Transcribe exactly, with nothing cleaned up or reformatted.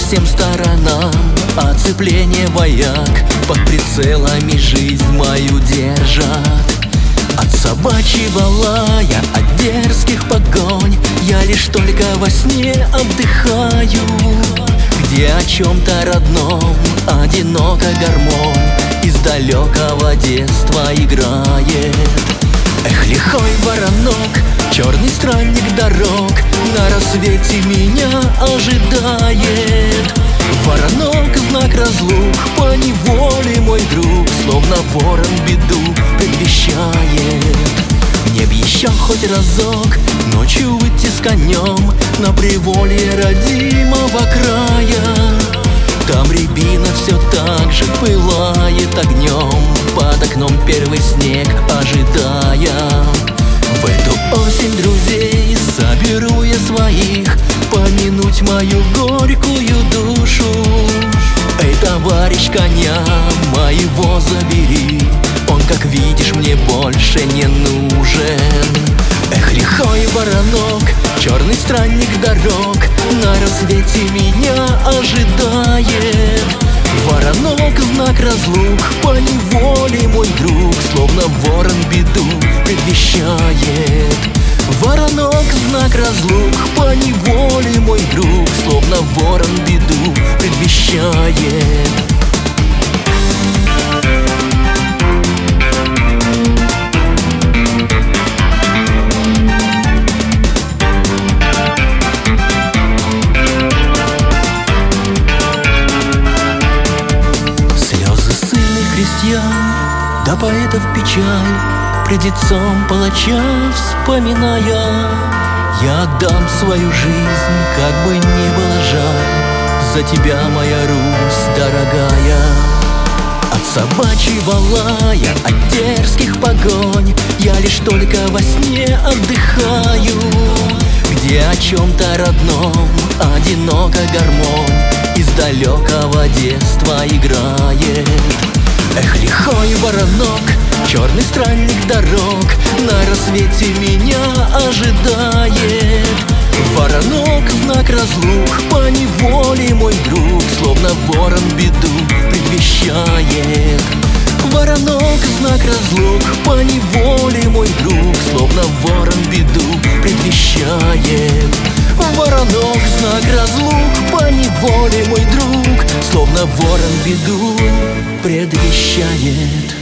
всем сторонам оцепление вояк, под прицелами жизнь мою держат. От собачьего лая, от дерзких погонь я лишь только во сне отдыхаю, где о чем-то родном одиноко гармонь из далекого детства играет. Эх, лихой воронок, черный странник дорог, на рассвете меня ожидает. Воронок, знак разлук, поневоле мой друг, словно ворон беду предвещает. Мне б еще хоть разок ночью выйти с конем на приволье родимого края. Там рябина все так же пылает огнем, под окном первый снег ожидая. В эту осень друзей соберу я своих, помянуть мою горькую душу. Эй, товарищ, коня моего забери, он, как видишь, мне больше не нужен. Эх, лихой воронок, черный странник дорог, на рассвете меня ожидает. Воронок, знак разлук, поневоле мой друг, словно ворон беду предвещает. Воронок, знак разлук, поневоле мой друг, словно ворон беду предвещает. Да поэтов печаль пред лицом палача вспоминая, я отдам свою жизнь, как бы ни было жаль, за тебя, моя Русь дорогая. От собачьего лая, от дерзких погонь я лишь только во сне отдыхаю, где о чем-то родном одиноко гармонь из далекого детства играет. Эх, лихой воронок, черный странник дорог, на рассвете меня ожидает. Воронок, знак разлук, поневоле мой друг, словно ворон беду предвещает. Воронок, знак разлук, поневоле мой друг, словно ворон беду предвещает. Воронок, знак разлук, поневоле мой друг, словно ворон беду предвещает.